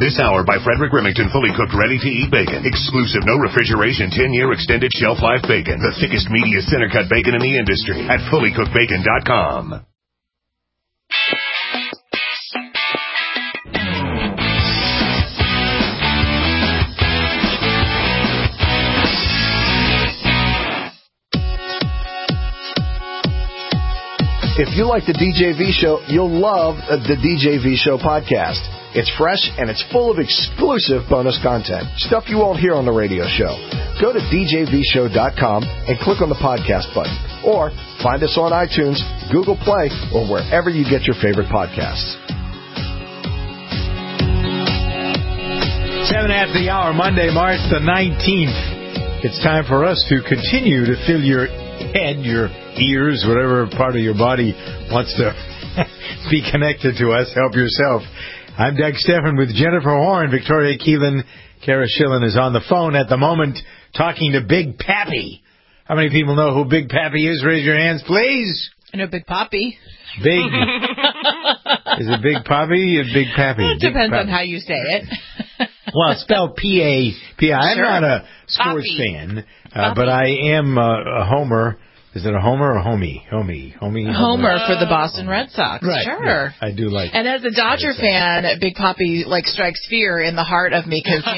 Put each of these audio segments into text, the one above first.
This hour by Frederick Remington, fully cooked, ready-to-eat bacon. Exclusive, no refrigeration, 10-year extended shelf life bacon. The thickest, meatiest center-cut bacon in the industry at fullycookedbacon.com. If you like the DJV Show, you'll love the DJV Show podcast. It's fresh and it's full of exclusive bonus content, stuff you won't hear on the radio show. Go to djvshow.com and click on the podcast button. Or find us on iTunes, Google Play, or wherever you get your favorite podcasts. 7 after the hour, Monday, March the 19th. It's time for us to continue to fill your head, your ears, whatever part of your body wants to be connected to us. Help yourself. I'm Doug Stephan with Jennifer Horn. Victoria Keelan, Kara Schillen is on the phone at the moment talking to Big Pappy. How many people know who Big Pappy is? Raise your hands, please. I know Big Pappy. Big. Is it Big Pappy or Big Pappy? It depends on how you say it. Well, spelled P-A-P-I. I'm Sure. not a sports fan, but I am a homer. Is it a homer or homie? Homie. Homer for the Boston Red Sox. Right. Sure. Yeah, I do like And as a Dodger fan, Big Pappy strikes fear in the heart of me because,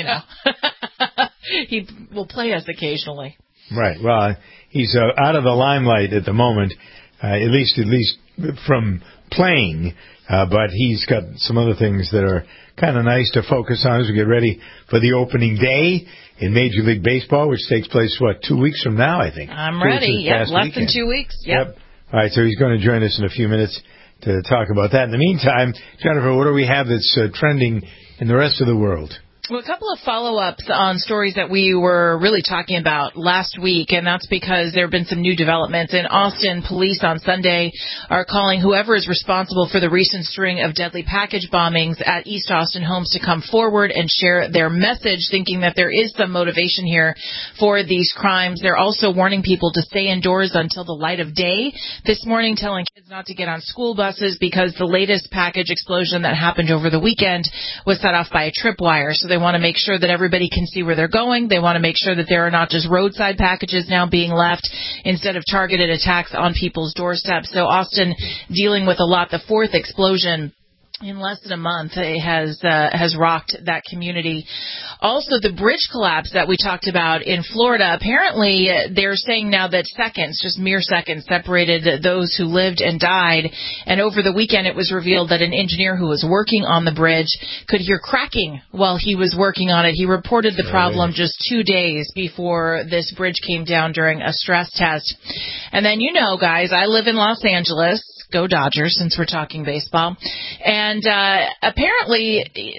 he will play us occasionally. Right. Well, he's out of the limelight at the moment, at least from playing. But he's got some other things that are kind of nice to focus on as we get ready for the opening day in Major League Baseball, which takes place, 2 weeks from now, I think. I'm ready. Yep, less than 2 weeks. Yep. All right, so he's going to join us in a few minutes to talk about that. In the meantime, Jennifer, what do we have that's trending in the rest of the world? Well, a couple of follow-ups on stories that we were really talking about last week, and that's because there have been some new developments. In Austin, police on Sunday are calling whoever is responsible for the recent string of deadly package bombings at East Austin homes to come forward and share their message, thinking that there is some motivation here for these crimes. They're also warning people to stay indoors until the light of day. This morning, telling kids not to get on school buses because the latest package explosion that happened over the weekend was set off by a tripwire. So they want to make sure that everybody can see where they're going. They want to make sure that there are not just roadside packages now being left instead of targeted attacks on people's doorsteps. So Austin dealing with a lot. The fourth explosion in less than a month has rocked that community. Also, the bridge collapse that we talked about in Florida, apparently they're saying now that seconds, just mere seconds, separated those who lived and died. And over the weekend, it was revealed that an engineer who was working on the bridge could hear cracking while he was working on it. He reported the problem just 2 days before this bridge came down during a stress test. And then, guys, I live in Los Angeles. Go Dodgers, since we're talking baseball. And apparently,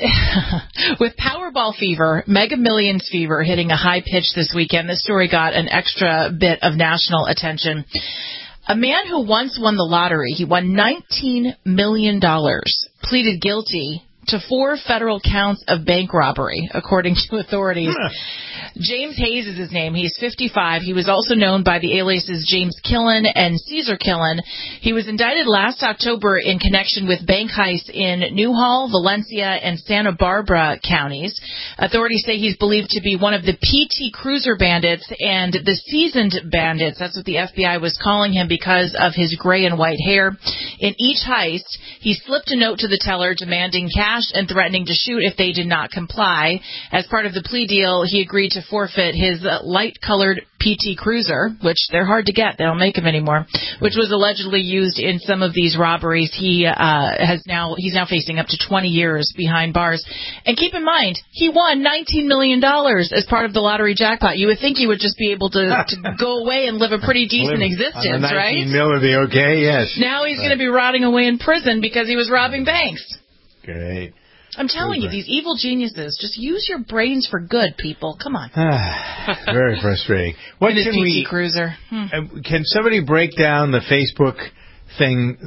with Powerball fever, Mega Millions fever hitting a high pitch this weekend, this story got an extra bit of national attention. A man who once won the lottery, he won $19 million, pleaded guilty to 4 federal counts of bank robbery, according to authorities. James Hayes is his name. He's 55. He was also known by the aliases James Killen and Caesar Killen. He was indicted last October in connection with bank heists in Newhall, Valencia, and Santa Barbara counties. Authorities say he's believed to be one of the PT Cruiser bandits and the seasoned bandits. That's what the FBI was calling him because of his gray and white hair. In each heist, he slipped a note to the teller demanding cash and threatening to shoot if they did not comply. As part of the plea deal, he agreed to forfeit his light-colored PT Cruiser, which they're hard to get. They don't make them anymore, which was allegedly used in some of these robberies. He's now facing up to 20 years behind bars. And keep in mind, he won $19 million as part of the lottery jackpot. You would think he would just be able to go away and live a pretty decent existence, right? 19 mil would be okay, yes. Now he's going to be rotting away in prison because he was robbing banks. Great. I'm telling you, these evil geniuses, just use your brains for good, people. Come on. Very frustrating. What in his can PT Cruiser. Can somebody break down the Facebook thing?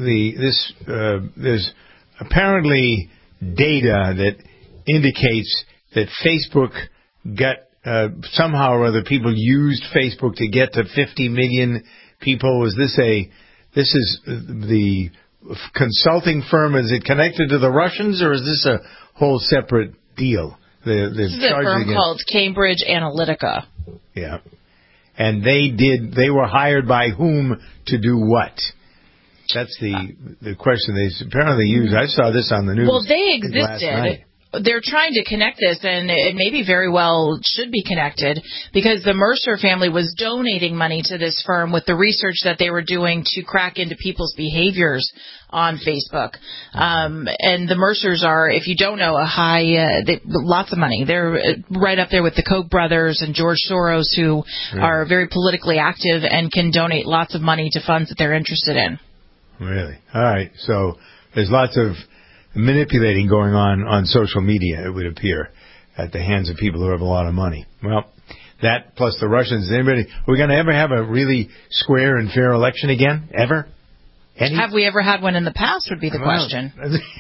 There's apparently data that indicates that Facebook got somehow or other people used Facebook to get to 50 million people. This is the consulting firm? Is it connected to the Russians, or is this a whole separate deal. This is a firm called Cambridge Analytica. Yeah. And they were hired by whom to do what? That's the question they apparently use. I saw this on the news. Well, they existed. Last night. They're trying to connect this, and it maybe very well should be connected, because the Mercer family was donating money to this firm with the research that they were doing to crack into people's behaviors on Facebook. And the Mercers are, if you don't know, lots of money. They're right up there with the Koch brothers and George Soros, who are very politically active and can donate lots of money to funds that they're interested in. Really? All right. So there's lots of manipulating going on social media, it would appear, at the hands of people who have a lot of money. Well, that plus the Russians. Are we going to ever have a really square and fair election again? Ever? Have we ever had one in the past would be the question.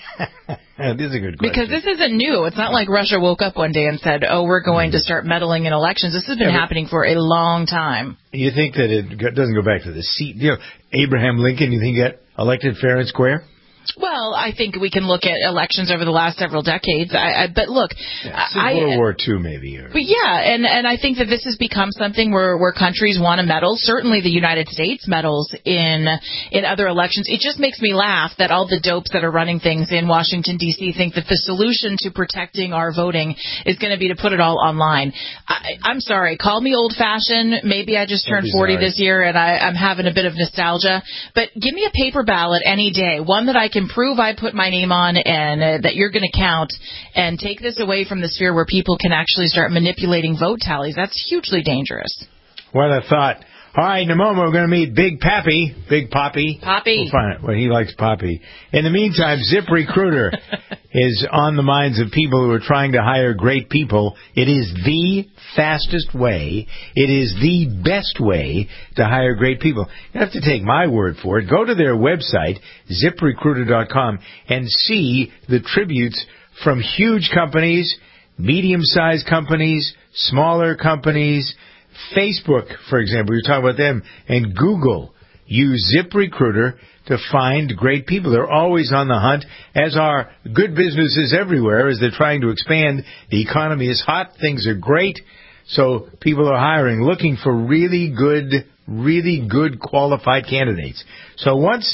That is a good question. Because this isn't new. It's not like Russia woke up one day and said, we're going to start meddling in elections. This has been happening for a long time. You think that it doesn't go back to the seat? Abraham Lincoln, you think he got elected fair and square? Well, I think we can look at elections over the last several decades. But look, since World War II, maybe. But yeah, and I think that this has become something where countries want to meddle. Certainly, the United States meddles in other elections. It just makes me laugh that all the dopes that are running things in Washington D.C. think that the solution to protecting our voting is going to be to put it all online. I'm sorry, call me old-fashioned. Maybe I just turned 40 this year and I'm having a bit of nostalgia. But give me a paper ballot any day, one that I can prove I put my name on and that you're going to count, and take this away from the sphere where people can actually start manipulating vote tallies. That's hugely dangerous. What a thought. All right, in a moment we're going to meet Big Poppy. Poppy. We'll find it. Well, he likes Poppy. In the meantime, ZipRecruiter is on the minds of people who are trying to hire great people. It is the fastest way. It is the best way to hire great people. You have to take my word for it. Go to their website, ZipRecruiter.com, and see the tributes from huge companies, medium-sized companies, smaller companies. Facebook, for example, you're talking about them, and Google use ZipRecruiter to find great people. They're always on the hunt, as are good businesses everywhere, as they're trying to expand. The economy is hot. Things are great. So people are hiring, looking for really good qualified candidates. So once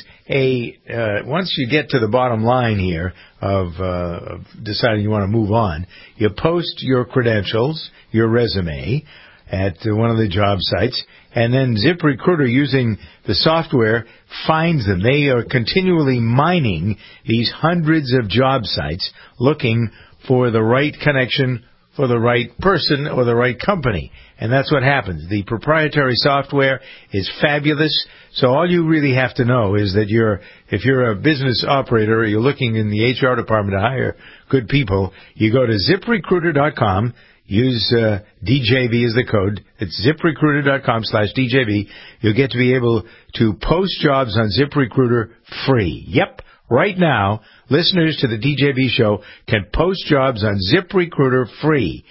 you get to the bottom line here of deciding you want to move on, you post your credentials, your resume, at one of the job sites, and then ZipRecruiter, using the software, finds them. They are continually mining these hundreds of job sites, looking for the right connection for the right person or the right company. And that's what happens. The proprietary software is fabulous. So all you really have to know is that if you're a business operator or you're looking in the HR department to hire good people, you go to ZipRecruiter.com. Use DJV as the code. It's ZipRecruiter.com/DJV. You'll get to be able to post jobs on ZipRecruiter free. Yep, right now, listeners to the DJV show can post jobs on ZipRecruiter free.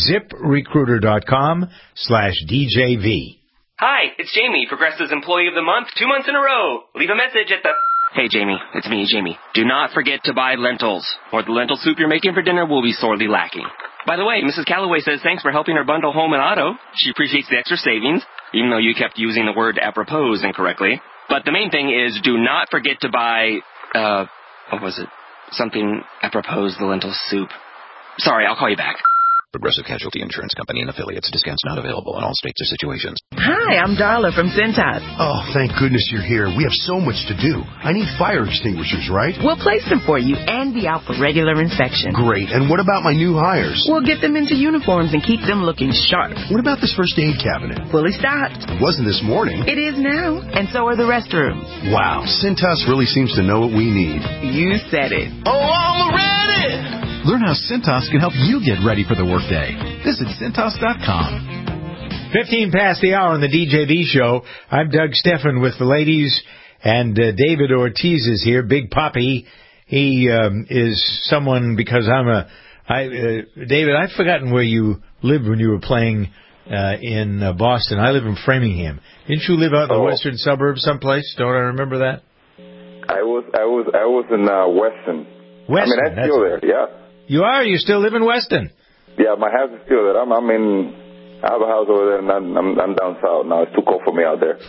ZipRecruiter.com/DJV. Hi, it's Jamie, Progressive's Employee of the Month, 2 months in a row. Leave a message at the... Hey, Jamie, it's me, Jamie. Do not forget to buy lentils, or the lentil soup you're making for dinner will be sorely lacking. By the way, Mrs. Calloway says thanks for helping her bundle home and auto. She appreciates the extra savings, even though you kept using the word apropos incorrectly. But the main thing is, do not forget to buy, what was it? Something apropos the lentil soup. Sorry, I'll call you back. Progressive Casualty Insurance Company and affiliates. Discounts not available in all states or situations. Hi, I'm Darla from Cintas. Oh, thank goodness you're here. We have so much to do. I need fire extinguishers, right? We'll place them for you and be out for regular inspection. Great. And what about my new hires? We'll get them into uniforms and keep them looking sharp. What about this first aid cabinet? Fully stocked. It wasn't this morning. It is now. And so are the restrooms. Wow. Cintas really seems to know what we need. You said it. Oh, I'm ready! Learn how Cintas can help you get ready for the workday. Visit Cintas.com. 15 past the hour on the DJV show. I'm Doug Steffen with the ladies, and David Ortiz is here. Big Poppy. He is someone, because David, I've forgotten where you lived when you were playing in Boston. I live in Framingham. Didn't you live out in the western suburbs someplace? Don't I remember that? I was in Weston. Weston. I mean, I'm still there, yeah. You are? You still live in Weston? Yeah, my house is still there. I have a house over there, and I'm down south now. It's too cold for me out there.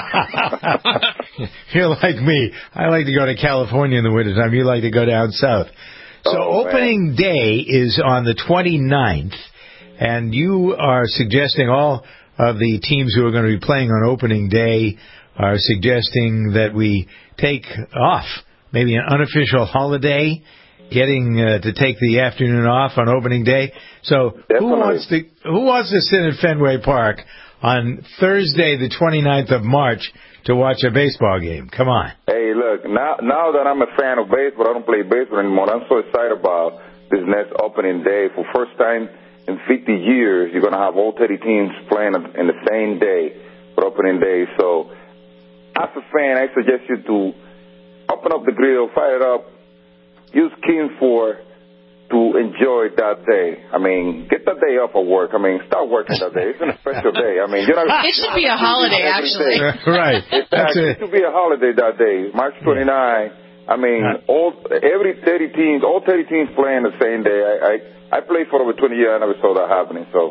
You're like me. I like to go to California in the wintertime. You like to go down south. So opening day is on the 29th, and you are suggesting all of the teams who are going to be playing on opening day are suggesting that we take off, maybe an unofficial holiday, getting to take the afternoon off on opening day. So who wants to sit at Fenway Park on Thursday, the 29th of March, to watch a baseball game? Come on. Hey, look, now that I'm a fan of baseball, I don't play baseball anymore. I'm so excited about this next opening day. For first time in 50 years, you're going to have all 30 teams playing in the same day for opening day. So as a fan, I suggest you to open up the grill, fire it up, use King4 to enjoy that day. I mean, get that day off of work. I mean, start working that day. It's a special day. I mean, it should be a holiday, actually. Right. Exactly. It should be a holiday that day, March 29. I mean, all 30 teams playing the same day. I played for over 20 years. I never saw that happening. So,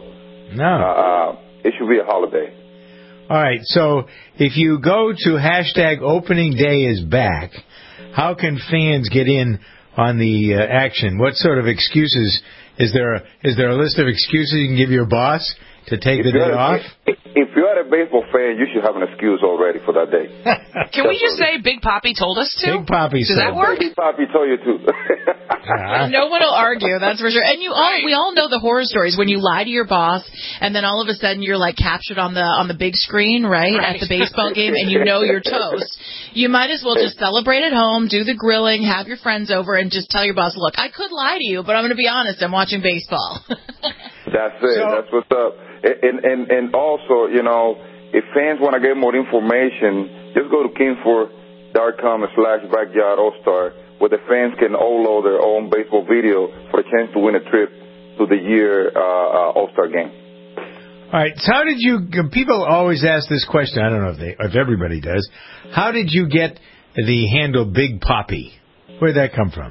it should be a holiday. All right. So, if you go to hashtag opening day is back, how can fans get in on the action? What sort of excuses? Is there a list of excuses you can give your boss to take the day off? If you're a baseball fan, you should have an excuse already for that day. Can we just say Big Papi told us to? Big Papi Does that work? Big Papi told you to. No one will argue, that's for sure. And we all know the horror stories when you lie to your boss, and then all of a sudden you're like captured on the big screen, right, at the baseball game, and you know you're toast. You might as well just celebrate at home, do the grilling, have your friends over, and just tell your boss, look, I could lie to you, but I'm going to be honest, I'm watching baseball. That's it. That's what's up. And also, you know, if fans want to get more information, just go to King4.com/Backyard All-Star, where the fans can upload their own baseball video for a chance to win a trip to the year All-Star game. All right. So how did you? People always ask this question. I don't know if everybody does. How did you get the handle Big Papi? Where did that come from?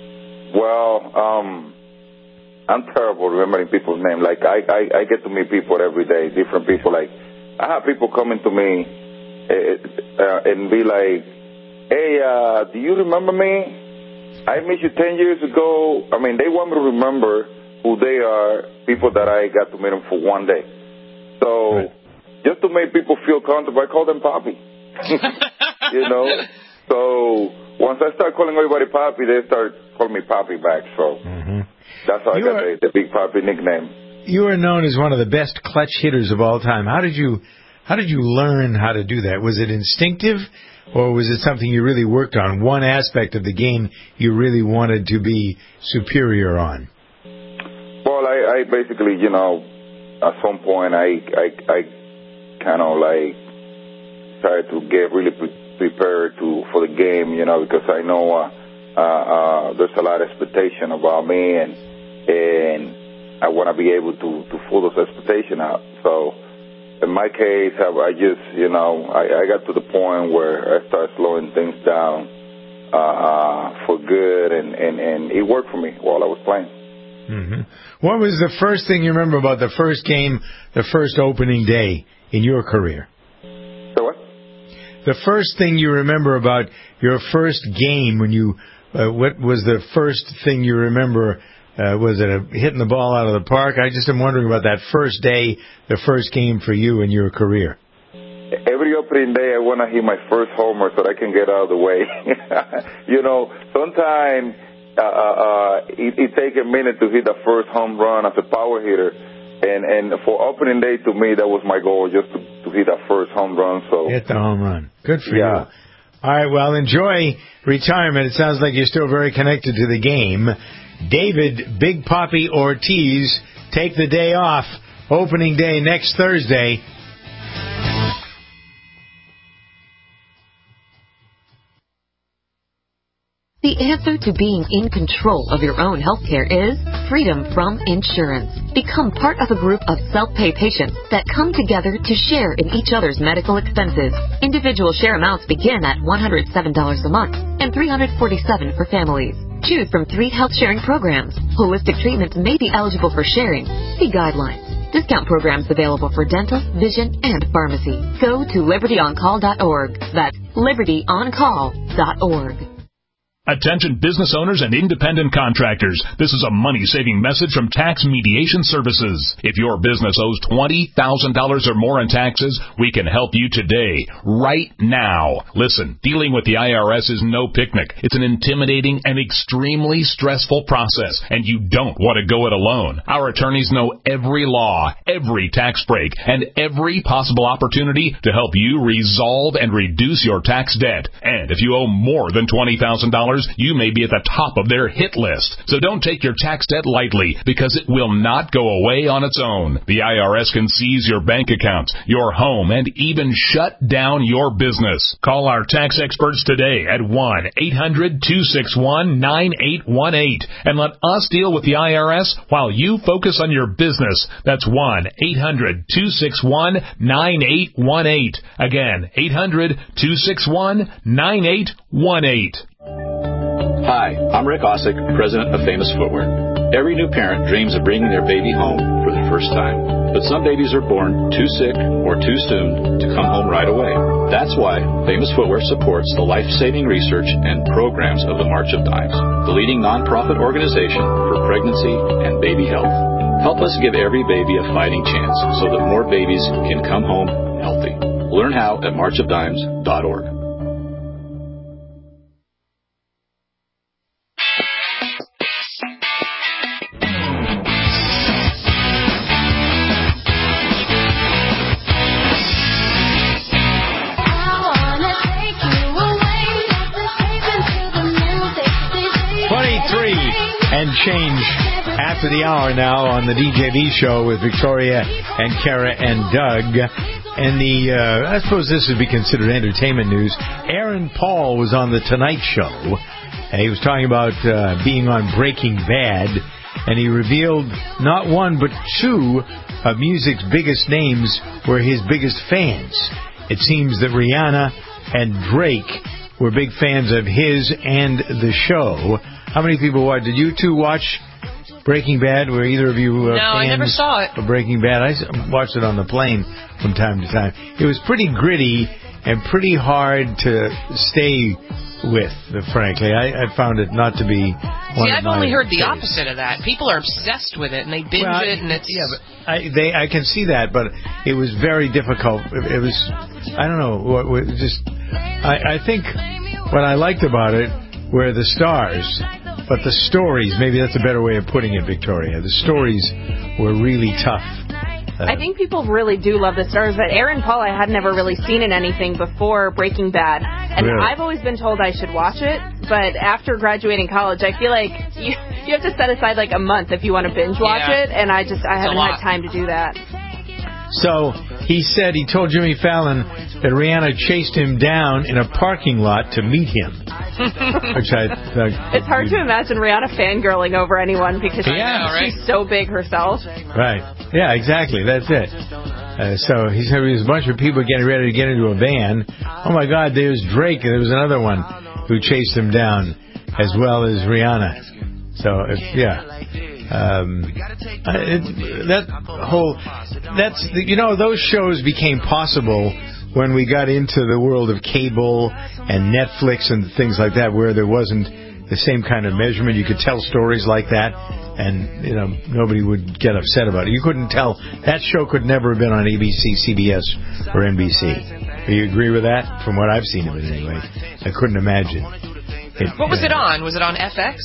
Well, I'm terrible remembering people's names. Like, I get to meet people every day, different people. Like, I have people coming to me and be like, hey, do you remember me? I met you 10 years ago. I mean, they want me to remember who they are, people that I got to meet them for one day. So, just to make people feel comfortable, I call them Papi. You know? So, once I start calling everybody Papi, they start calling me Papi back. So, that's how I got the Big Papi nickname. You are known as one of the best clutch hitters of all time. How did you learn how to do that? Was it instinctive, or was it something you really worked on? One aspect of the game you really wanted to be superior on? Well, I basically, you know, at some point I kind of like tried to get really prepared for the game, you know, because I know there's a lot of expectation about me, and I want to be able to pull those expectations out. So in my case, I just, you know, I got to the point where I started slowing things down for good, and it worked for me while I was playing. What was the first thing you remember about the first game, the first opening day in your career? So what? The first thing you remember about your first game when you, what was the first thing you remember? Was it hitting the ball out of the park? I just am wondering about that first day, the first game for you in your career. Every opening day, I want to hit my first homer so that I can get out of the way. You know, sometimes it takes a minute to hit the first home run as a power hitter. And for opening day, to me, that was my goal, just to hit that first home run. So hit the home run. Good for you. All right, well, enjoy retirement. It sounds like you're still very connected to the game. David Big Papi Ortiz, take the day off. Opening day next Thursday. The answer to being in control of your own healthcare is freedom from insurance. Become part of a group of self-pay patients that come together to share in each other's medical expenses. Individual share amounts begin at $107 a month and $347 for families. Choose from 3 health-sharing programs. Holistic treatments may be eligible for sharing. See guidelines. Discount programs available for dental, vision, and pharmacy. Go to libertyoncall.org. That's libertyoncall.org. Attention business owners and independent contractors. This is a money-saving message from Tax Mediation Services. If your business owes $20,000 or more in taxes, we can help you today, right now. Listen, dealing with the IRS is no picnic. It's an intimidating and extremely stressful process, and you don't want to go it alone. Our attorneys know every law, every tax break, and every possible opportunity to help you resolve and reduce your tax debt. And if you owe more than $20,000, you may be at the top of their hit list. So don't take your tax debt lightly, because it will not go away on its own. The IRS can seize your bank accounts, your home, and even shut down your business. Call our tax experts today at 1-800-261-9818 and let us deal with the IRS while you focus on your business. That's 1-800-261-9818. Again, 800-261-9818. Hi, I'm Rick Osick, president of Famous Footwear. Every new parent dreams of bringing their baby home for the first time. But some babies are born too sick or too soon to come home right away. That's why Famous Footwear supports the life-saving research and programs of the March of Dimes, the leading nonprofit organization for pregnancy and baby health. Help us give every baby a fighting chance so that more babies can come home healthy. Learn how at marchofdimes.org. And change after the hour now on the DJV show with Victoria and Kara and Doug. And I suppose this would be considered entertainment news. Aaron Paul was on the Tonight Show, and he was talking about being on Breaking Bad, and he revealed not one but 2 of music's biggest names were his biggest fans. It seems that Rihanna and Drake were big fans of his and the show. How many people watched? Did you 2 watch Breaking Bad? Were either of you No, fans I never saw it. of Breaking Bad? I watched it on the plane from time to time. It was pretty gritty and pretty hard to stay with, frankly. I found it not to be one See, of I've only heard the favorites. opposite of that. People are obsessed with it, and they binge it, and it's... Yeah, but I can see that, but it was very difficult. It was, I don't know, I think what I liked about it were the stars, but the stories, maybe that's a better way of putting it, Victoria. The stories were really tough. I think people really do love the stars, but Aaron Paul I had never really seen in anything before Breaking Bad. And really? I've always been told I should watch it, but after graduating college, I feel like you have to set aside like a month if you want to binge watch it, and I haven't had time to do that. So he told Jimmy Fallon that Rihanna chased him down in a parking lot to meet him. Which it's hard to imagine Rihanna fangirling over anyone because she's so big herself. Right. Yeah, exactly. That's it. So he said there was a bunch of people getting ready to get into a van. Oh, my God, there's Drake, and there was another one who chased him down, as well as Rihanna. So, those shows became possible when we got into the world of cable and Netflix and things like that, where there wasn't the same kind of measurement. You could tell stories like that, and nobody would get upset about it. You couldn't tell. That show could never have been on ABC, CBS, or NBC. Do you agree with that? From what I've seen of it, anyway, I couldn't imagine. What was it on? Was it on FX?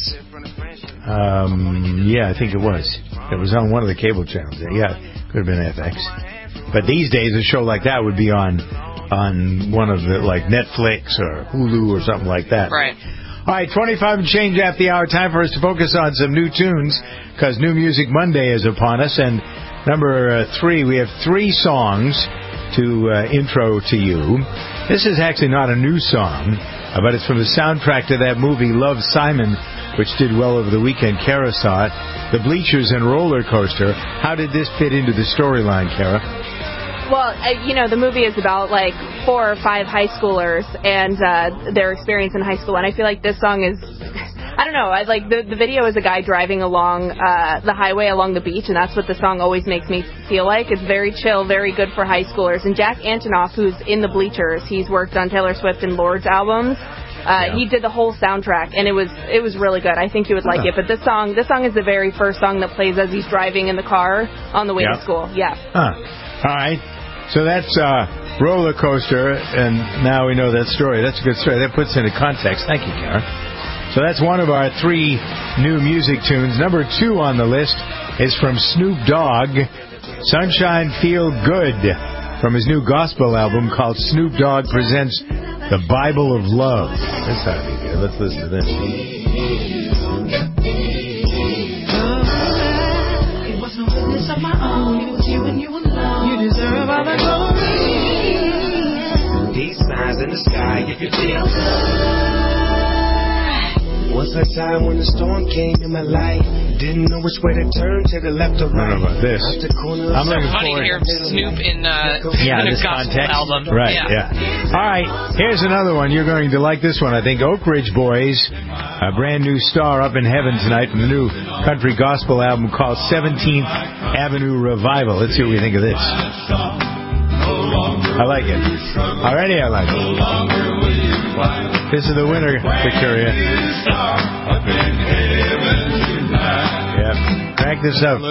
Yeah, I think it was. It was on one of the cable channels. Yeah, it could have been FX. But these days, a show like that would be on one of the, like Netflix or Hulu or something like that. Right. All right, 25 and change after the hour. Time for us to focus on some new tunes, because New Music Monday is upon us. And number 3, we have 3 songs to intro to you. This is actually not a new song, but it's from the soundtrack to that movie, Love, Simon, which did well over the weekend. Kara saw it. The Bleachers and Roller Coaster. How did this fit into the storyline, Kara? Well, the movie is about like 4 or 5 high schoolers and their experience in high school, and I feel like this song is, I don't know. I like the video is a guy driving along the highway along the beach, and that's what the song always makes me feel like. It's very chill, very good for high schoolers. And Jack Antonoff, who's in the Bleachers, he's worked on Taylor Swift and Lord's albums. He did the whole soundtrack, and it was really good. I think you would like it. But this song is the very first song that plays as he's driving in the car on the way to school. Yeah. All right. So that's Roller Coaster, and now we know that story. That's a good story. That puts it into context. Thank you, Karen. So that's one of our 3 new music tunes. Number 2 on the list is from Snoop Dogg, Sunshine Feel Good, from his new gospel album called Snoop Dogg Presents The Bible of Love. This ought to be good. Let's listen to this. It was no goodness of my own. It was you and you alone. You deserve all the glory. These signs in the sky if you feel good. Was a time when the storm came in my life. Didn't know which way to turn, to the left or right. I don't know about this. I'm looking funny to hear Snoop in a gospel context. album. Right, yeah. All right, here's another one. You're going to like this one, I think. Oak Ridge Boys, a brand new star up in heaven tonight from the new country gospel album called 17th Avenue Revival. Let's see what we think of this. I like it. Already I like it. This is the winner, Victoria. Yeah. Crank this up.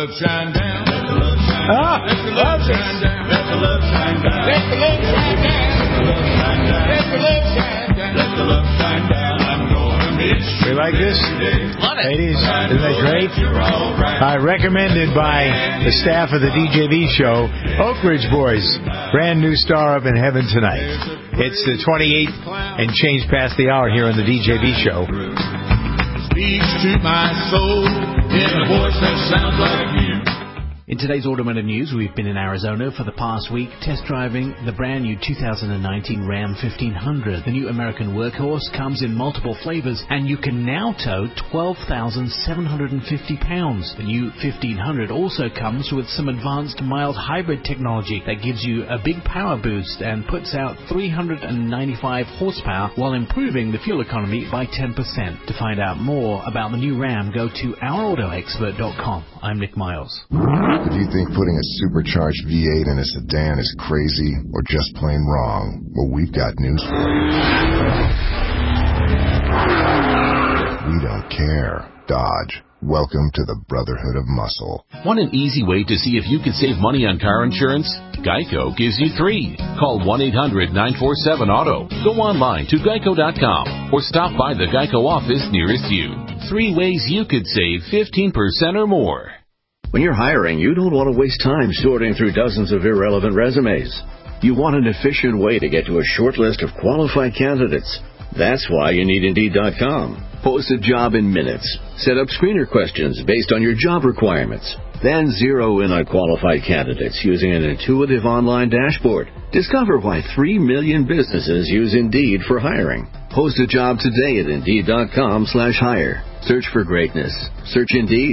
We like this? Love it. Ladies, isn't that great? Recommended by the staff of the DJV show, Oak Ridge Boys, brand new star up in heaven tonight. It's the 28th and change past the hour here on the DJV show. Speaks to my soul in a voice that sounds like you. In today's Automotive News, we've been in Arizona for the past week test driving the brand new 2019 Ram 1500. The new American workhorse comes in multiple flavors, and you can now tow 12,750 pounds. The new 1500 also comes with some advanced mild hybrid technology that gives you a big power boost and puts out 395 horsepower while improving the fuel economy by 10%. To find out more about the new Ram, go to ourautoexpert.com. I'm Nick Miles. If you think putting a supercharged V8 in a sedan is crazy or just plain wrong, well, we've got news for you. We don't care. Dodge. Welcome to the Brotherhood of Muscle. Want an easy way to see if you can save money on car insurance? Geico gives you 3. Call 1-800-947-AUTO. Go online to geico.com or stop by the Geico office nearest you. 3 ways you could save 15% or more. When you're hiring, you don't want to waste time sorting through dozens of irrelevant resumes. You want an efficient way to get to a short list of qualified candidates. That's why you need Indeed.com. Post a job in minutes. Set up screener questions based on your job requirements. Then zero in on qualified candidates using an intuitive online dashboard. Discover why 3 million businesses use Indeed for hiring. Post a job today at Indeed.com/hire. Search for greatness. Search Indeed.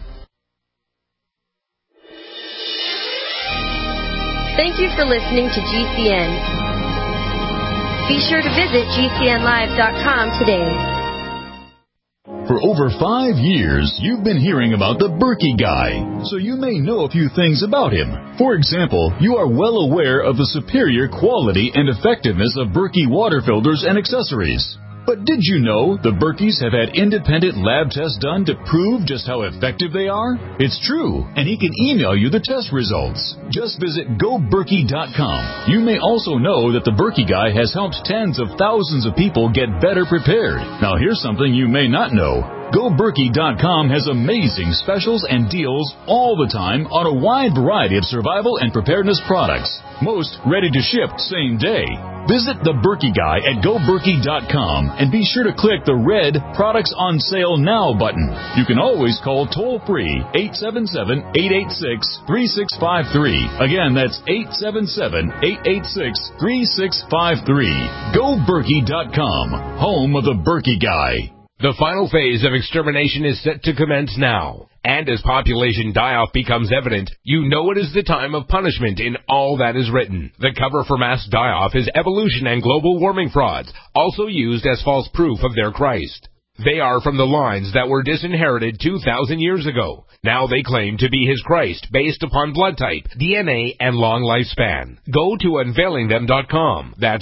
Thank you for listening to GCN. Be sure to visit GCNlive.com today. For over 5 years, you've been hearing about the Berkey Guy, so you may know a few things about him. For example, you are well aware of the superior quality and effectiveness of Berkey water filters and accessories. But did you know the Berkeys have had independent lab tests done to prove just how effective they are? It's true, and he can email you the test results. Just visit GoBerkey.com. You may also know that the Berkey Guy has helped tens of thousands of people get better prepared. Now here's something you may not know. GoBerkey.com has amazing specials and deals all the time on a wide variety of survival and preparedness products. Most ready to ship same day. Visit the Berkey Guy at GoBerkey.com and be sure to click the red Products on Sale Now button. You can always call toll-free 877-886-3653. Again, that's 877-886-3653. GoBerkey.com, home of the Berkey Guy. The final phase of extermination is set to commence now. And as population die-off becomes evident, you know it is the time of punishment in all that is written. The cover for mass die-off is evolution and global warming frauds, also used as false proof of their Christ. They are from the lines that were disinherited 2,000 years ago. Now they claim to be his Christ based upon blood type, DNA, and long lifespan. Go to unveilingthem.com. That's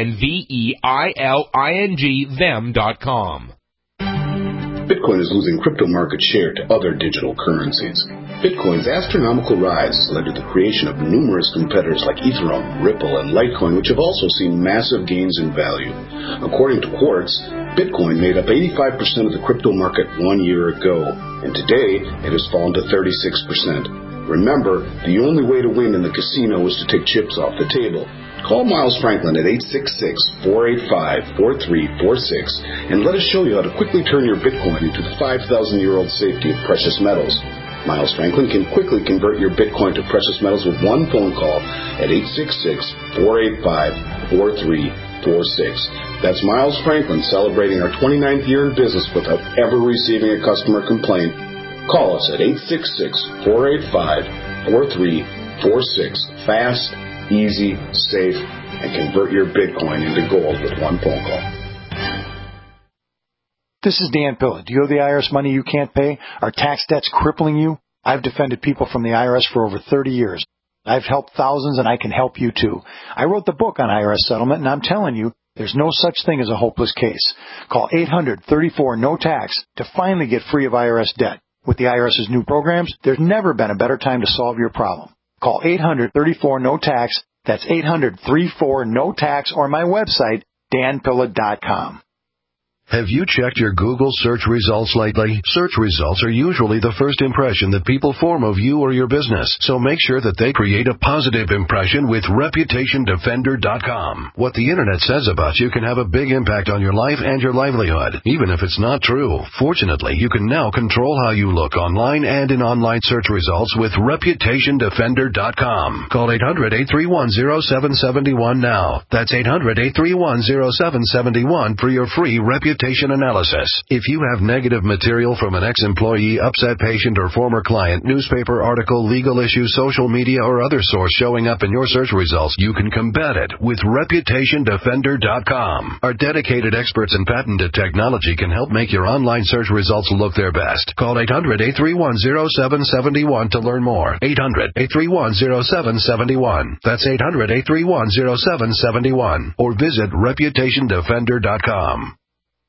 UNVEILING them.com. Bitcoin is losing crypto market share to other digital currencies. Bitcoin's astronomical rise has led to the creation of numerous competitors like Ethereum, Ripple, and Litecoin, which have also seen massive gains in value. According to Quartz, Bitcoin made up 85% of the crypto market 1 year ago, and today it has fallen to 36%. Remember, the only way to win in the casino is to take chips off the table. Call Miles Franklin at 866-485-4346 and let us show you how to quickly turn your Bitcoin into the 5,000-year-old safety of precious metals. Miles Franklin can quickly convert your Bitcoin to precious metals with one phone call at 866-485-4346. That's Miles Franklin celebrating our 29th year in business without ever receiving a customer complaint. Call us at 866-485-4346. Fast, easy, safe, and convert your Bitcoin into gold with one phone call. This is Dan Pilla. Do you owe the IRS money you can't pay? Are tax debts crippling you? I've defended people from the IRS for over 30 years. I've helped thousands, and I can help you too. I wrote the book on IRS settlement, and I'm telling you, there's no such thing as a hopeless case. Call 800-34-NO-TAX to finally get free of IRS debt. With the IRS's new programs, there's never been a better time to solve your problem. Call 800-34-NO-TAX. That's 800-34-NO-TAX, or my website, danpilla.com. Have you checked your Google search results lately? Search results are usually the first impression that people form of you or your business, so make sure that they create a positive impression with ReputationDefender.com. What the Internet says about you can have a big impact on your life and your livelihood, even if it's not true. Fortunately, you can now control how you look online and in online search results with ReputationDefender.com. Call 800-831-0771 now. That's 800-831-0771 for your free reputation analysis. If you have negative material from an ex-employee, upset patient, or former client, newspaper article, legal issue, social media, or other source showing up in your search results, you can combat it with ReputationDefender.com. Our dedicated experts in patented technology can help make your online search results look their best. Call 800-831-0771 to learn more. 800-831-0771. That's 800-831-0771. Or visit ReputationDefender.com.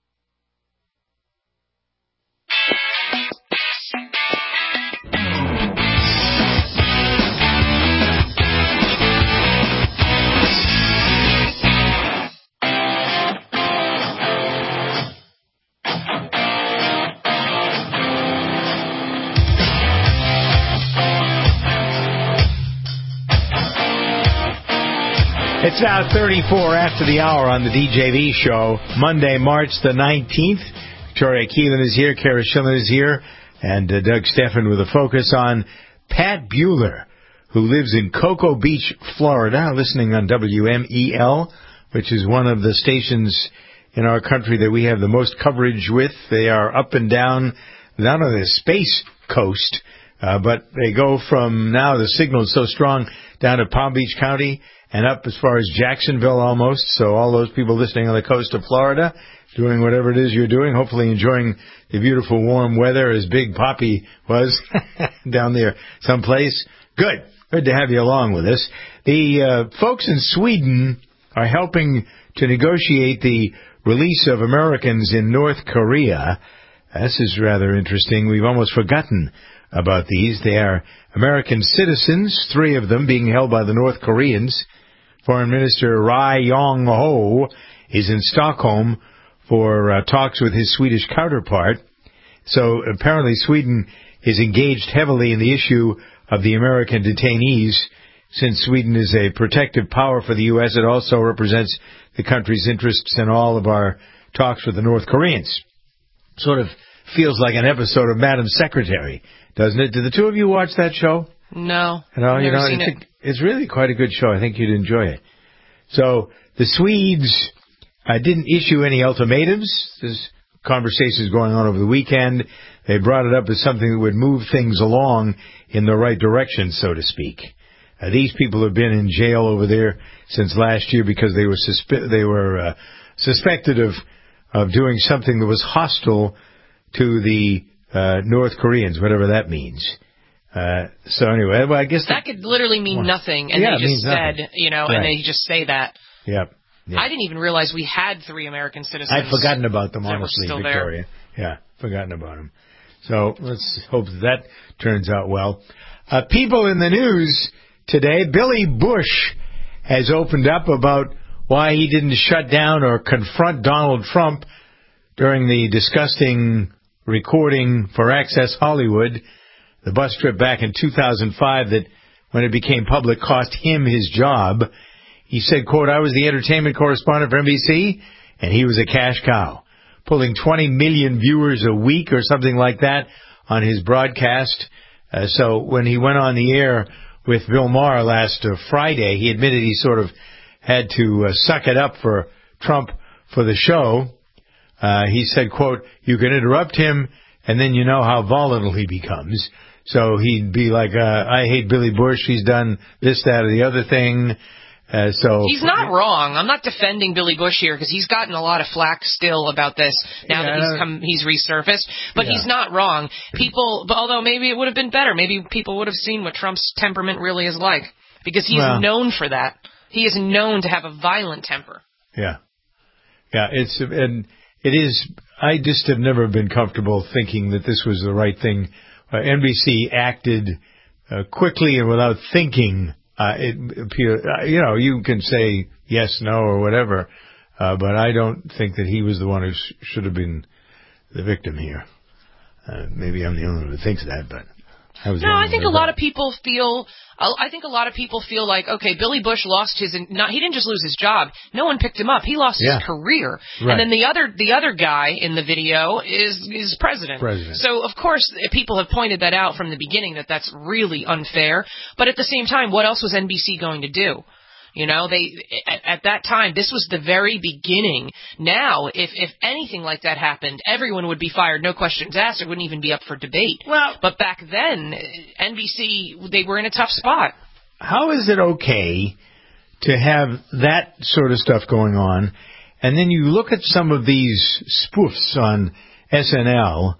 It's now 34 after the hour on the DJV show, Monday, March the 19th. Victoria Keelan is here, Kara Schillen is here, and Doug Steffen with a focus on Pat Bueller, who lives in Cocoa Beach, Florida, listening on WMEL, which is one of the stations in our country that we have the most coverage with. They are up and down, not on the Space Coast, but they go from now, the signal is so strong, down to Palm Beach County, and up as far as Jacksonville almost. So all those people listening on the coast of Florida, doing whatever it is you're doing, hopefully enjoying the beautiful warm weather as Big Poppy was down there someplace. Good to have you along with us. The folks in Sweden are helping to negotiate the release of Americans in North Korea. This is rather interesting. We've almost forgotten about these. They are American citizens, 3 of them being held by the North Koreans. Foreign Minister Ri Yong Ho is in Stockholm for talks with his Swedish counterpart. So apparently Sweden is engaged heavily in the issue of the American detainees. Since Sweden is a protective power for the U.S., it also represents the country's interests in all of our talks with the North Koreans. Sort of feels like an episode of Madam Secretary, doesn't it? Did the two of you watch that show? No. Never seen it. It's really quite a good show. I think you'd enjoy it. So the Swedes didn't issue any ultimatums. There's conversations going on over the weekend. They brought it up as something that would move things along in the right direction, so to speak. These people have been in jail over there since last year because they were suspected of of doing something that was hostile to the North Koreans, whatever that means. So anyway, well, I guess that could literally mean nothing, and they just said, right. and they just say that. Yep. I didn't even realize we had 3 American citizens. I'd forgotten about them, that honestly, were still Victoria. There. Yeah, forgotten about them. So let's hope that turns out well. People in the news today, Billy Bush has opened up about why he didn't shut down or confront Donald Trump during the disgusting recording for Access Hollywood, the bus trip back in 2005 that, when it became public, cost him his job. He said, quote, "I was the entertainment correspondent for NBC, and he was a cash cow, pulling 20 million viewers a week or something like that on his broadcast." So when he went on the air with Bill Maher last Friday, he admitted he sort of had to suck it up for Trump for the show. He said, quote, "You can interrupt him, and then you know how volatile he becomes." So he'd be like, "I hate Billy Bush. He's done this, that, or the other thing." So he's not wrong. I'm not defending Billy Bush here because he's gotten a lot of flack still about this now that he's resurfaced. But he's not wrong. People, although maybe it would have been better. Maybe people would have seen what Trump's temperament really is like, because he's known for that. He is known to have a violent temper. Yeah. And it is. I just have never been comfortable thinking that this was the right thing. NBC acted quickly and without thinking. It appeared, you can say yes, no, or whatever, but I don't think that he was the one who should have been the victim here. Maybe I'm the only one who thinks that, but I think a lot of people feel. I think a lot of people feel like, okay, Billy Bush lost his. He didn't just lose his job. No one picked him up. He lost his career. Right. And then the other guy in the video is president. So of course people have pointed that out from the beginning, that that's really unfair. But at the same time, what else was NBC going to do? At that time, this was the very beginning. Now, if anything like that happened, everyone would be fired, no questions asked. It wouldn't even be up for debate. But back then, NBC, they were in a tough spot. How is it okay to have that sort of stuff going on, and then you look at some of these spoofs on SNL,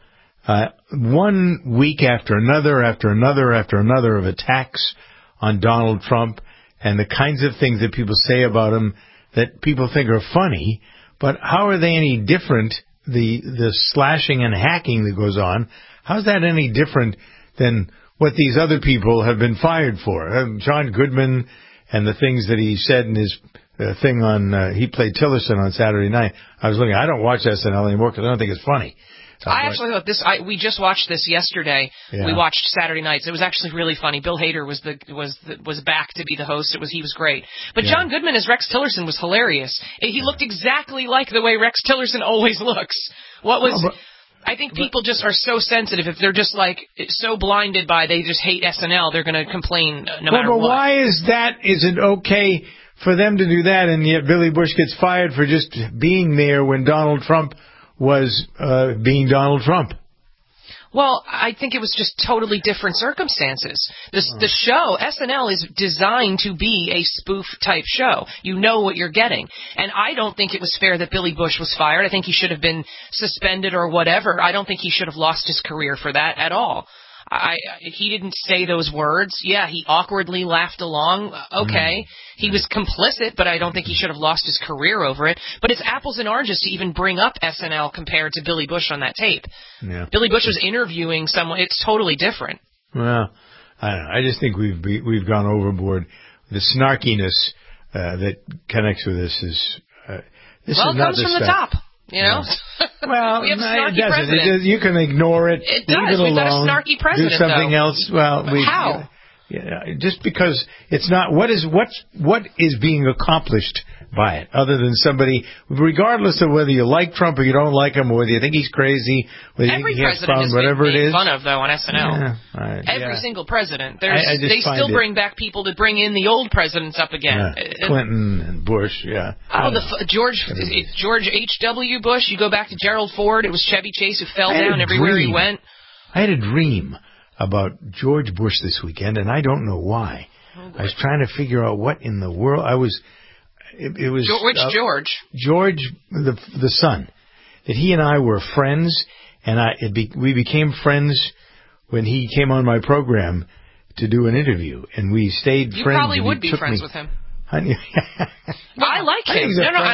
one week after another of attacks on Donald Trump, and the kinds of things that people say about him that people think are funny, but how are they any different? The slashing and hacking that goes on, how's that any different than what these other people have been fired for? John Goodman and the things that he said in his thing on, he played Tillerson on Saturday night. I don't watch SNL anymore because I don't think it's funny. I actually thought this. We just watched this yesterday. Yeah. We watched Saturday nights. It was actually really funny. Bill Hader was back to be the host. He was great. But John Goodman as Rex Tillerson was hilarious. He looked exactly like the way Rex Tillerson always looks. I think people just are so sensitive. If they're just so blinded by they just hate SNL, they're going to complain no matter what. But why is it okay for them to do that, and yet Billy Bush gets fired for just being there when Donald Trump was being Donald Trump? Well, I think it was just totally different circumstances. The show, SNL, is designed to be a spoof-type show. You know what you're getting. And I don't think it was fair that Billy Bush was fired. I think he should have been suspended or whatever. I don't think he should have lost his career for that at all. He didn't say those words. Yeah, he awkwardly laughed along. Okay. He was complicit, but I don't think he should have lost his career over it. But it's apples and oranges to even bring up SNL compared to Billy Bush on that tape. Yeah. Billy Bush was interviewing someone. It's totally different. Well, I don't know. I just think we've gone overboard. The snarkiness that connects with this is this well, is it not comes from the top. You know? Well, we have a snarky it doesn't. president. You can ignore it. It does. Leave it We've alone. got a snarky president, do something though. else. Well, how? Just because it's not what is being accomplished by it, other than somebody, regardless of whether you like Trump or you don't like him, or whether you think he's crazy, whether Every you think he has president fun, whatever is it is. Fun of though on SNL. Every single president. They still bring back people to bring in the old presidents up again. Clinton and Bush. Yeah. Oh, George H.W. Bush. You go back to Gerald Ford. It was Chevy Chase who fell down everywhere he went. I had a dream about George Bush this weekend, and I don't know why. I was trying to figure out what in the world I was. It was which George? George, the son. that he and I were friends, and we became friends when he came on my program to do an interview, and we stayed friends. You probably would be friends with him. I like him.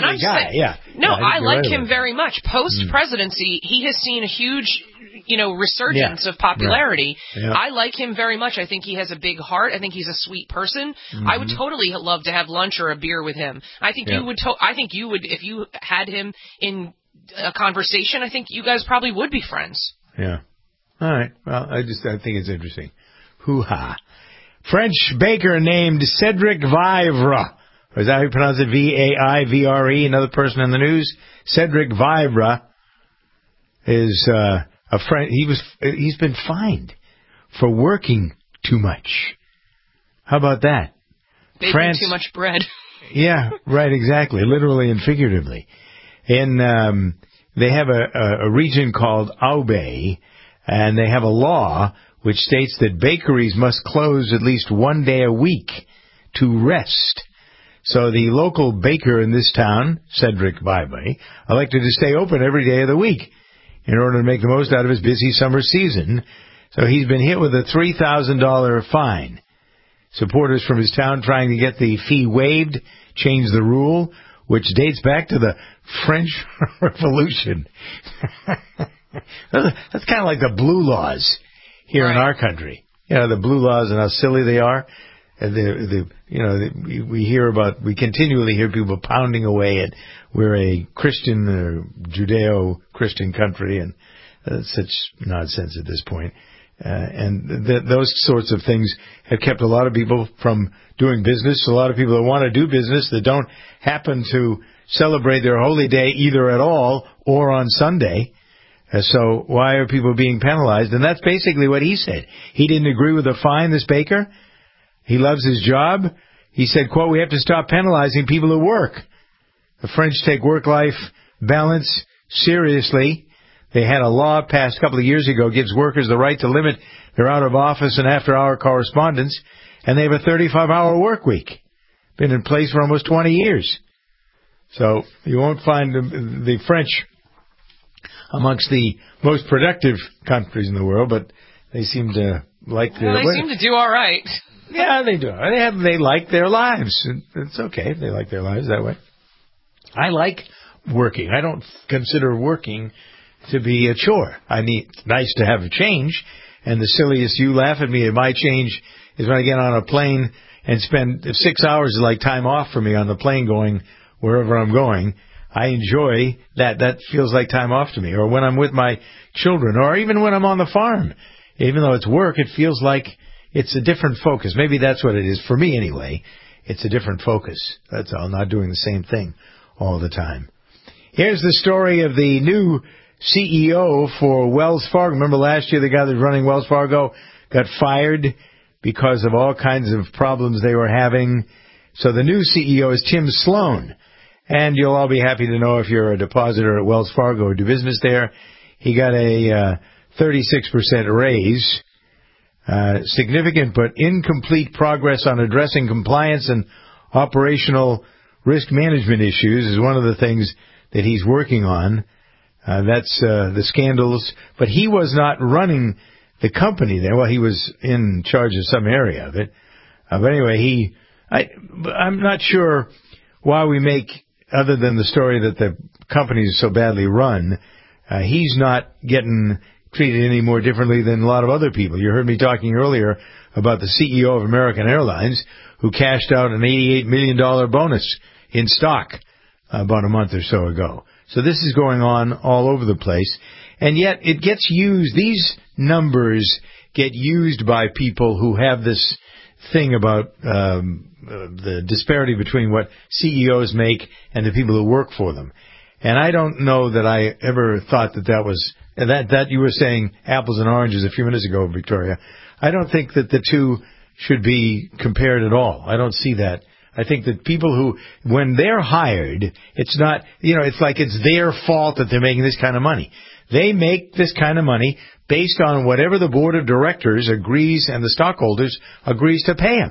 I like him very much. Post-presidency, he has seen a huge, resurgence of popularity. Yeah. I like him very much. I think he has a big heart. I think he's a sweet person. I would totally love to have lunch or a beer with him. I think you would. I think you would, if you had him in a conversation. I think you guys probably would be friends. Yeah. All right. Well, I think it's interesting. Hoo-ha. French baker named Cedric Vivre. Is that how you pronounce it? Vaivre. Another person in the news. Cedric Vivre is a friend. He's been fined for working too much. How about that? Baking too much bread. Yeah, right. Exactly. Literally and figuratively. And they have a region called Aube, and they have a law which states that bakeries must close at least one day a week to rest. So the local baker in this town, Cedric Vivre, elected to stay open every day of the week in order to make the most out of his busy summer season. So he's been hit with a $3,000 fine. Supporters from his town trying to get the fee waived changed the rule, which dates back to the French Revolution. That's kind of like the blue laws here in our country. The blue laws and how silly they are. We continually hear people pounding away at we're a Christian, Judeo-Christian country, and such nonsense at this point. Those sorts of things have kept a lot of people from doing business. A lot of people that want to do business that don't happen to celebrate their holy day either at all or on Sunday. So why are people being penalized? And that's basically what he said. He didn't agree with the fine, this baker. He loves his job. He said, quote, "We have to stop penalizing people who work." The French take work-life balance seriously. They had a law passed a couple of years ago gives workers the right to limit their out-of-office and after-hour correspondence, and they have a 35-hour work week. Been in place for almost 20 years. So you won't find the French amongst the most productive countries in the world, but they seem to like their... Well, they seem to do all right. Yeah, they do. They like their lives. It's okay if they like their lives that way. I like working. I don't consider working to be a chore. It's nice to have a change, and the silliest you laugh at me at my change is when I get on a plane and spend 6 hours is like time off for me on the plane going wherever I'm going. I enjoy that. That feels like time off to me. Or when I'm with my children, or even when I'm on the farm. Even though it's work, it feels like it's a different focus. Maybe that's what it is. For me, anyway, it's a different focus. That's all. Not doing the same thing all the time. Here's the story of the new CEO for Wells Fargo. Remember last year the guy that was running Wells Fargo got fired because of all kinds of problems they were having. So the new CEO is Tim Sloan. And you'll all be happy to know if you're a depositor at Wells Fargo or do business there. He got a 36% raise. Significant but incomplete progress on addressing compliance and operational risk management issues is one of the things that he's working on. That's the scandals. But he was not running the company there. Well, he was in charge of some area of it. But anyway, I'm not sure why we make, other than the story that the company is so badly run, he's not getting treated any more differently than a lot of other people. You heard me talking earlier about the CEO of American Airlines who cashed out an $88 million bonus in stock about a month or so ago. So this is going on all over the place. And yet it gets used, these numbers get used by people who have this thing about the disparity between what CEOs make and the people who work for them. And I don't know that I ever thought that was, that you were saying apples and oranges a few minutes ago, Victoria. I don't think that the two should be compared at all. I don't see that. I think that people who, when they're hired, it's not, it's like it's their fault that they're making this kind of money. They make this kind of money based on whatever the board of directors agrees and the stockholders agrees to pay them.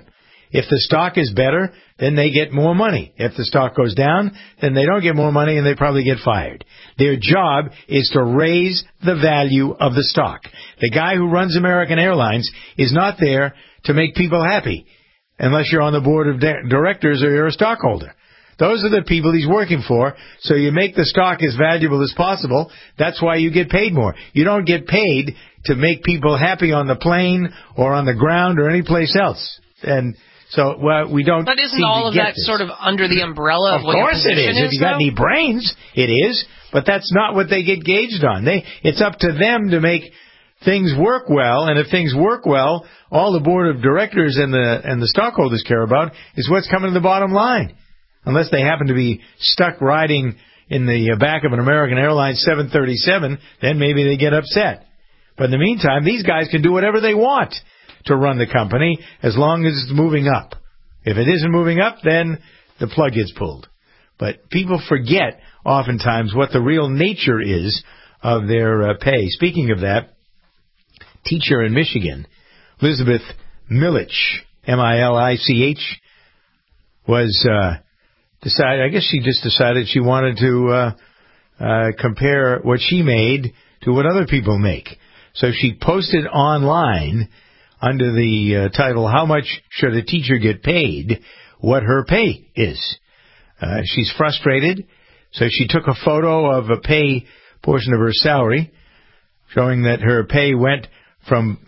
If the stock is better, then they get more money. If the stock goes down, then they don't get more money and they probably get fired. Their job is to raise the value of the stock. The guy who runs American Airlines is not there to make people happy, unless you're on the board of directors or you're a stockholder. Those are the people he's working for, so you make the stock as valuable as possible. That's why you get paid more. You don't get paid to make people happy on the plane or on the ground or any place else. And so, we don't. But isn't all of that sort of under the umbrella of what your position is? Of course it is. If you got any brains, it is. But that's not what they get gauged on. It's up to them to make things work well, and if things work well, all the board of directors and the stockholders care about is what's coming to the bottom line. Unless they happen to be stuck riding in the back of an American Airlines 737, then maybe they get upset. But in the meantime, these guys can do whatever they want to run the company as long as it's moving up. If it isn't moving up, then the plug gets pulled. But people forget oftentimes what the real nature is of their pay. Speaking of that, teacher in Michigan, Elizabeth Milich, M-I-L-I-C-H, was decided. I guess she just decided she wanted to compare what she made to what other people make. So she posted online under the title, "How much should a teacher get paid?" what her pay is. She's frustrated, so she took a photo of a pay portion of her salary, showing that her pay went from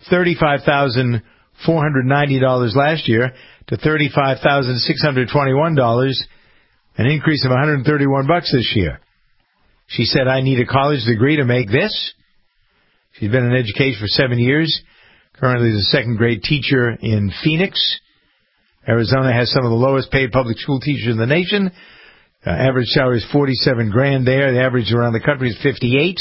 $35,490 last year to $35,621, an increase of $131 this year. She said, "I need a college degree to make this." She's been in education for 7 years. Currently is a second-grade teacher in Phoenix. Arizona has some of the lowest-paid public school teachers in the nation. Average salary is $47,000 there. The average around the country is $58,000.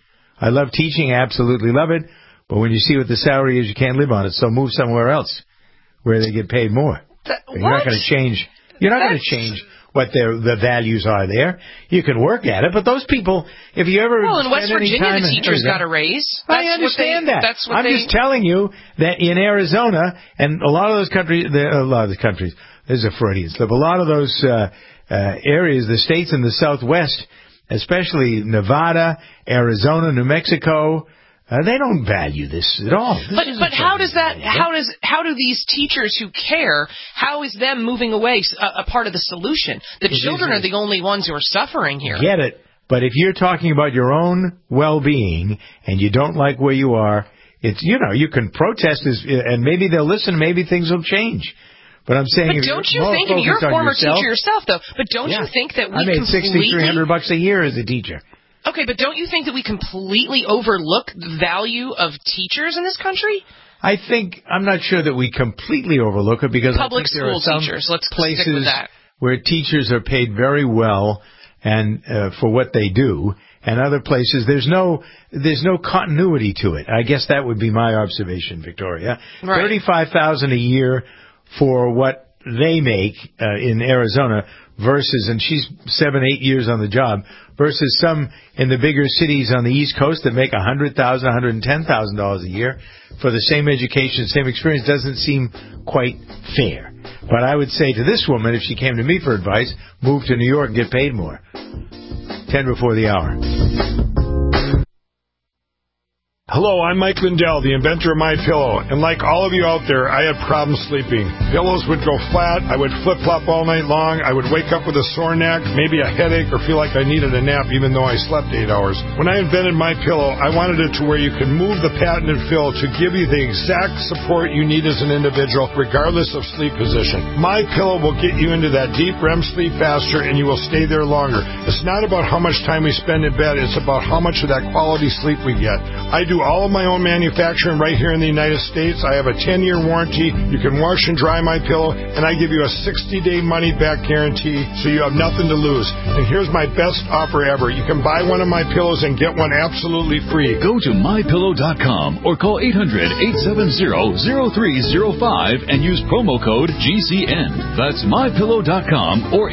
I love teaching. I absolutely love it. But when you see what the salary is, you can't live on it. So move somewhere else where they get paid more. You're not going to change. You're not going to change what the values are there. You can work at it, but those people, if you ever in West Virginia, the teachers got a raise. I understand that. I'm just telling you that in Arizona and a lot of those countries, there's a Freudian slip. A lot of those areas, the states in the Southwest, especially Nevada, Arizona, New Mexico. They don't value this at all. But how does that? How do these teachers who care? How is them moving away a part of the solution? The children are the only ones who are suffering here. Get it? But if you're talking about your own well-being and you don't like where you are, it's you can protest this, and maybe they'll listen. Maybe things will change. But I'm saying, but don't you think? You're a former teacher yourself, though. But don't you think that I made $6,300 a year as a teacher? Okay, but don't you think that we completely overlook the value of teachers in this country? I'm not sure that we completely overlook it because public I think there are some teachers. Let's places stick with that. Where teachers are paid very well and for what they do, and other places there's no continuity to it. I guess that would be my observation, Victoria. Right. $35,000 a year for what they make in Arizona versus, and she's 7-8 years on the job, versus some in the bigger cities on the East Coast that make $100,000, $110,000 a year for the same education, same experience, doesn't seem quite fair. But I would say to this woman, if she came to me for advice, move to New York and get paid more. 10 before the hour. Hello, I'm Mike Lindell, the inventor of MyPillow, and like all of you out there, I had problems sleeping. Pillows would go flat, I would flip-flop all night long, I would wake up with a sore neck, maybe a headache, or feel like I needed a nap even though I slept 8 hours. When I invented MyPillow, I wanted it to where you can move the patented fill to give you the exact support you need as an individual, regardless of sleep position. MyPillow will get you into that deep REM sleep faster, and you will stay there longer. It's not about how much time we spend in bed, it's about how much of that quality sleep we get. I do all of my own manufacturing right here in the United States. I have a 10-year warranty. You can wash and dry my pillow, and I give you a 60-day money-back guarantee, so you have nothing to lose. And here's my best offer ever. You can buy one of my pillows and get one absolutely free. Go to MyPillow.com or call 800-870-0305 and use promo code GCN. That's MyPillow.com or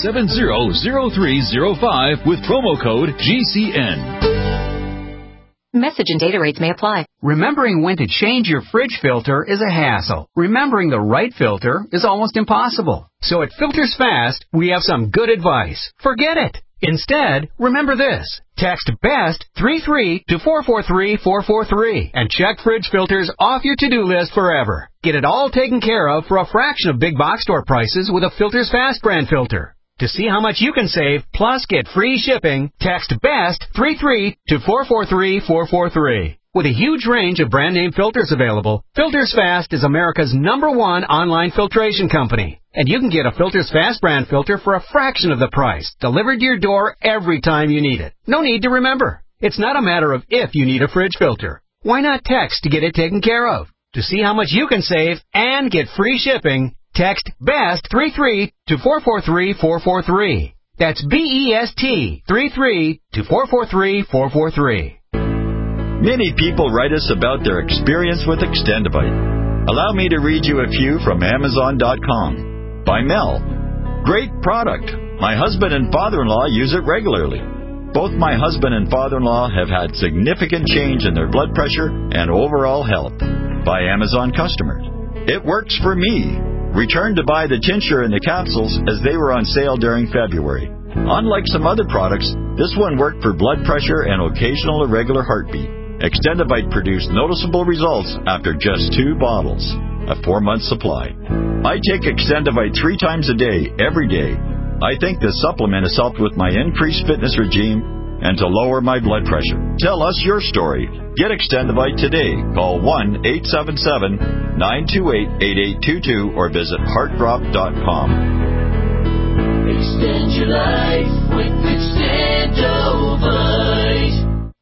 800-870-0305 with promo code GCN. Message and data rates may apply. Remembering when to change your fridge filter is a hassle. Remembering the right filter is almost impossible. So at Filters Fast, we have some good advice. Forget it. Instead, remember this. Text BEST 33 to 443-443 and check fridge filters off your to-do list forever. Get it all taken care of for a fraction of big box store prices with a Filters Fast brand filter. To see how much you can save, plus get free shipping, text BEST 33 to 443-443. With a huge range of brand name filters available, Filters Fast is America's #1 online filtration company. And you can get a Filters Fast brand filter for a fraction of the price, delivered to your door every time you need it. No need to remember. It's not a matter of if you need a fridge filter. Why not text to get it taken care of? To see how much you can save and get free shipping, text BEST 33 to 443-443. That's BEST 33 to 443-443. Many people write us about their experience with Extendivite. Allow me to read you a few from Amazon.com. By Mel. Great product. My husband and father-in-law use it regularly. Both my husband and father-in-law have had significant change in their blood pressure and overall health. By Amazon customers. It works for me. Returned to buy the tincture and the capsules as they were on sale during February. Unlike some other products, this one worked for blood pressure and occasional irregular heartbeat. Extendivite produced noticeable results after just 2 bottles, a 4-month supply. I take Extendivite 3 times a day, every day. I think this supplement has helped with my increased fitness regime and to lower my blood pressure. Tell us your story. Get Extendivite today. Call 1-877-928-8822 or visit heartdrop.com. Extend your life with Extendivite.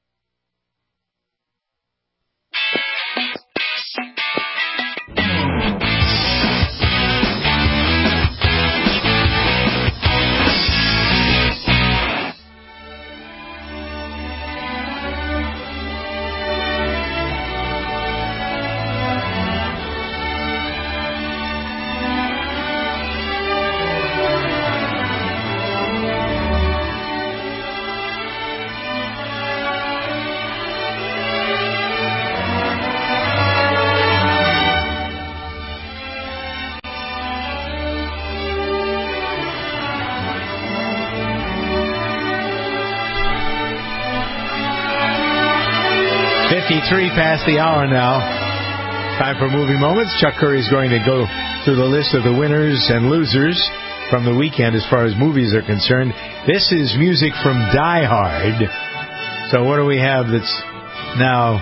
Past the hour now. Time for Movie Moments. Chuck Curry is going to go through the list of the winners and losers from the weekend as far as movies are concerned. This is music from Die Hard. So what do we have that's now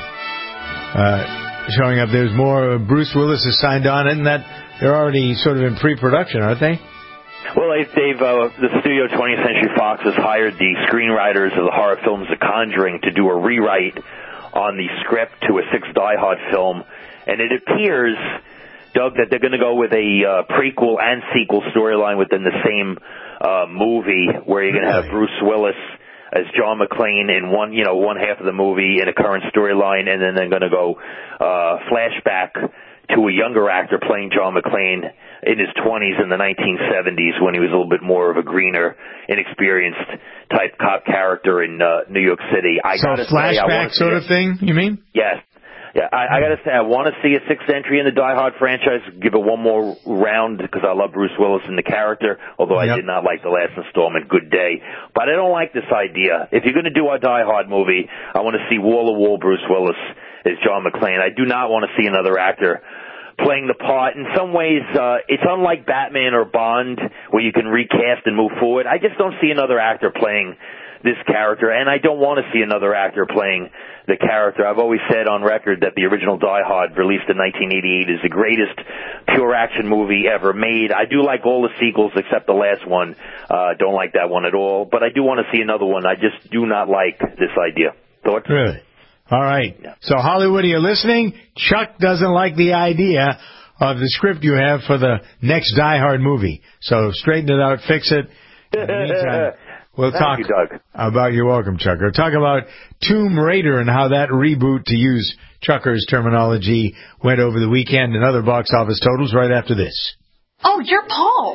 showing up? There's more. Bruce Willis has signed on, and that they're already sort of in pre-production, aren't they? Well, Dave, the studio 20th Century Fox has hired the screenwriters of the horror films The Conjuring to do a rewrite on the script to a 6th Die Hard film, and it appears, Doug, that they're going to go with a prequel and sequel storyline within the same movie, where you're going to have Bruce Willis as John McClane in one half of the movie in a current storyline, and then they're going to go flashback to a younger actor playing John McClane in his 20s in the 1970s when he was a little bit more of a greener, inexperienced type cop character in New York City. Flashback sort of thing, you mean? Yes. Yeah, I got to say, I want to see a 6th entry in the Die Hard franchise, give it one more round because I love Bruce Willis and the character, although I did not like the last installment, Good Day. But I don't like this idea. If you're going to do a Die Hard movie, I want to see wall-to-wall Bruce Willis as John McClane. I do not want to see another actor playing the part. In some ways, it's unlike Batman or Bond, where you can recast and move forward. I just don't see another actor playing this character, and I don't want to see another actor playing the character. I've always said on record that the original Die Hard, released in 1988, is the greatest pure action movie ever made. I do like all the sequels except the last one. Don't like that one at all, but I do want to see another one. I just do not like this idea. Thoughts? Really? All right. Yeah. So, Hollywood, are you listening? Chuck doesn't like the idea of the script you have for the next Die Hard movie. So, straighten it out, fix it. In the meantime, we'll talk about, you're welcome, Chuck. We'll talk about Tomb Raider and how that reboot, to use Chucker's terminology, went over the weekend and other box office totals right after this. Oh, you're Paul.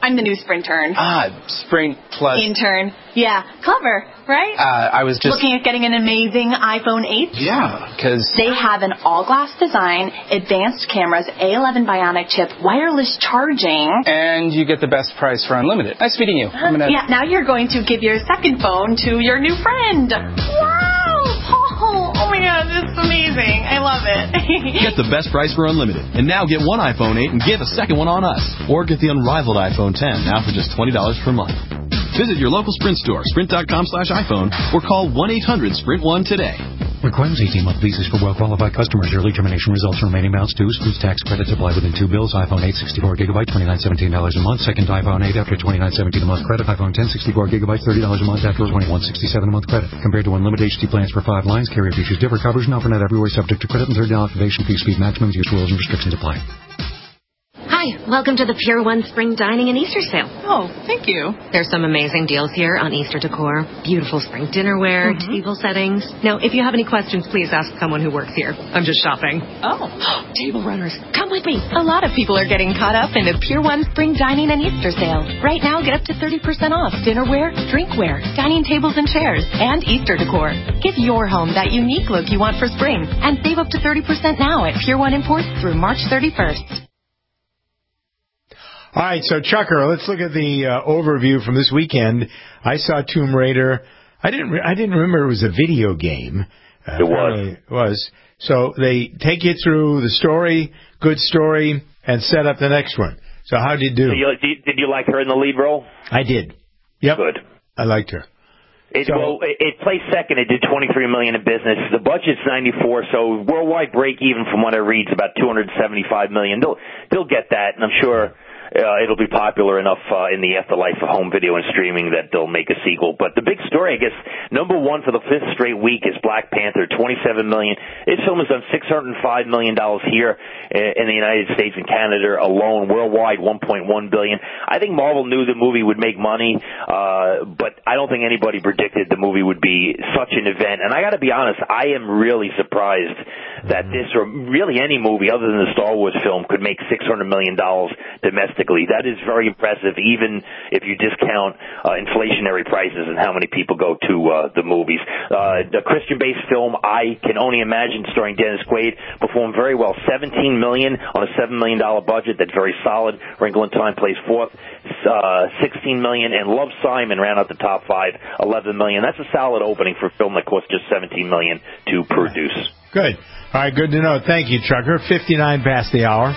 I'm the new Sprintern. Sprint Plus. Intern. Yeah, clever, right? I was just looking at getting an amazing iPhone 8. Yeah, because they have an all-glass design, advanced cameras, A11 Bionic chip, wireless charging. And you get the best price for unlimited. Nice meeting you. Yeah, now you're going to give your second phone to your new friend. Wow! Oh my God, this is amazing. I love it. Get the best price for unlimited. And now get one iPhone 8 and give a second one on us. Or get the unrivaled iPhone 10 now for just $20 per month. Visit your local Sprint store, sprint.com/iPhone, or call 1-800-SPRINT1 today. Requires 18-month visas for well-qualified customers. Early termination results in remaining amounts due. Excludes tax credits applied within 2 bills. iPhone 8, 64GB, $29.17 a month. Second iPhone 8 after $29.17 a month credit. iPhone 10, 64GB, $30 a month after $21.67 a month credit. Compared to unlimited HD plans for 5 lines, carrier features differ. Coverage not for net everywhere subject to credit and $30 activation fee. Speed maximums, use rules and restrictions apply. Hi, welcome to the Pier 1 Spring Dining and Easter Sale. Oh, thank you. There's some amazing deals here on Easter decor, beautiful spring dinnerware, table settings. Now, if you have any questions, please ask someone who works here. I'm just shopping. Oh. Table runners, come with me. A lot of people are getting caught up in the Pier 1 Spring Dining and Easter Sale. Right now, get up to 30% off dinnerware, drinkware, dining tables and chairs, and Easter decor. Give your home that unique look you want for spring and save up to 30% now at Pier 1 Imports through March 31st. All right, so Chucker, let's look at the overview from this weekend. I saw Tomb Raider. I didn't remember it was a video game. It was. So they take you through the story, good story, and set up the next one. So how did you do? Did you like her in the lead role? I did. Yep. Good. I liked her. It placed second. It did $23 million in business. The budget's $94, so worldwide break even from what I read is about $275 million. They'll get that, and I'm sure it'll be popular enough in the afterlife of home video and streaming that they'll make a sequel. But the big story, I guess, number one for the 5th straight week is Black Panther, $27 million. This film has done $605 million here in the United States and Canada alone. Worldwide, $1.1 billion. I think Marvel knew the movie would make money, but I don't think anybody predicted the movie would be such an event. And I got to be honest, I am really surprised that this, or really any movie other than the Star Wars film, could make $600 million domestically. That is very impressive, even if you discount inflationary prices and how many people go to the movies. The Christian-based film, I Can Only Imagine, starring Dennis Quaid, performed very well. $17 million on a $7 million budget. That's very solid. Wrinkle in Time plays fourth. $16 million, and Love, Simon ran out the top 5, $11 million. That's a solid opening for a film that cost just $17 million to produce. Good. All right, good to know. Thank you, Chucker. 59 past the hour.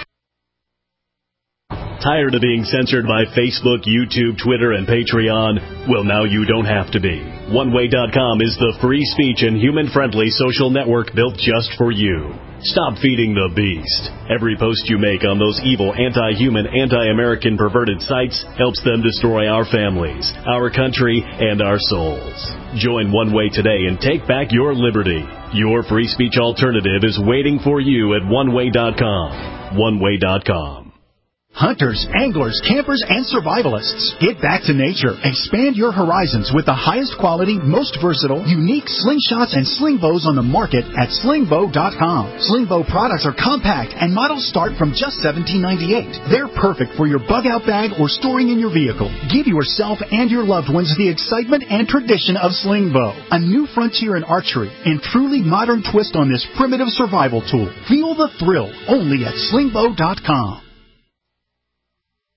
Tired of being censored by Facebook, YouTube, Twitter, and Patreon? Well, now you don't have to be. OneWay.com is the free speech and human-friendly social network built just for you. Stop feeding the beast. Every post you make on those evil, anti-human, anti-American perverted sites helps them destroy our families, our country, and our souls. Join One Way today and take back your liberty. Your free speech alternative is waiting for you at OneWay.com. OneWay.com. Hunters, anglers, campers, and survivalists. Get back to nature. Expand your horizons with the highest quality, most versatile, unique slingshots and sling bows on the market at slingbow.com. Slingbow products are compact and models start from just $17.98. They're perfect for your bug-out bag or storing in your vehicle. Give yourself and your loved ones the excitement and tradition of Slingbow. A new frontier in archery and truly modern twist on this primitive survival tool. Feel the thrill only at slingbow.com.